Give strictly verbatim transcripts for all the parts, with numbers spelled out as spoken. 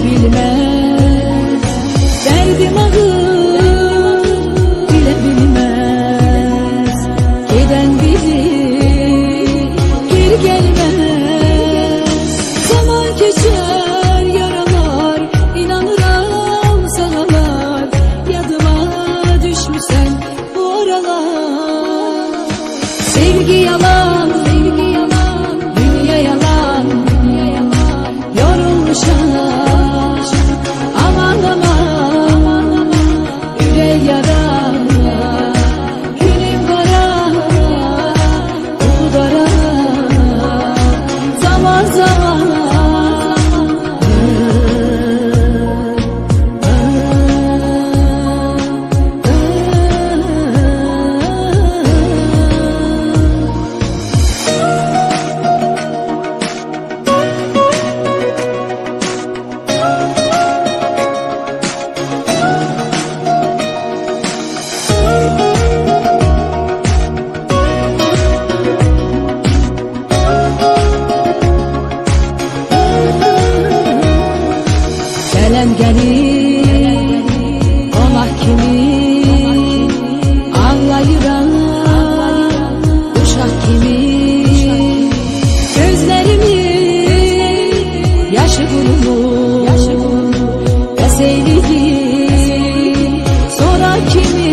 bilmez, derdim ağır dile bilmez. Giden bilir, geri gelmez. Zaman geçer yaralar, inanırım sanalar. Yadıma düşmüşsen bu aralar. Sevgi yalan, sevgi yalan, dünya yalan, dünya yalan. Yorulmuşam, aman aman, yüreği yara, günüm kara, umudara, zaman zaman. Gələm gəlir, qonaq kimi ağlayıram, uşaq kimi. Gözlərimin yaşı qurumur, bəs eyliyim sonra kimi.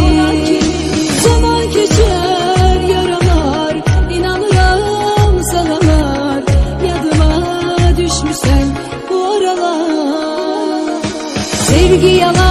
Zaman keçər yaralar, inanıram sanalar. Yadıma düşmüşsən bu aralar. Sevgi yalan.